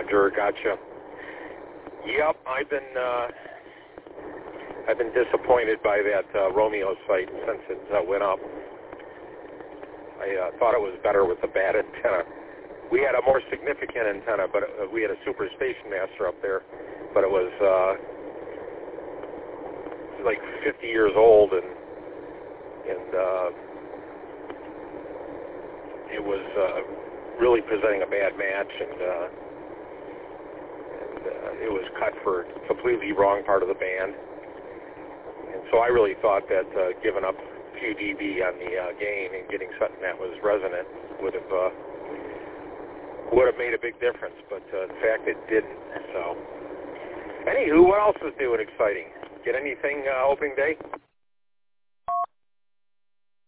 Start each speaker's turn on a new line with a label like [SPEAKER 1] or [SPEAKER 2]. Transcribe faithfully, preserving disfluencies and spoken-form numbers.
[SPEAKER 1] Roger, gotcha. Yep, I've been uh, I've been disappointed by that uh, Romeo site since it uh, went up. I uh, thought it was better with the bad antenna. We had a more significant antenna, but uh, we had a Super Station Master up there, but it was uh, like fifty years old, and and uh, it was uh, really presenting a bad match, and, uh, and uh, it was cut for a completely wrong part of the band. And so I really thought that uh, giving up a few dB on the uh, gain and getting something that was resonant would have uh, would have made a big difference, but uh, in fact it didn't. So, anywho, what else is new and exciting? Get anything uh, opening day?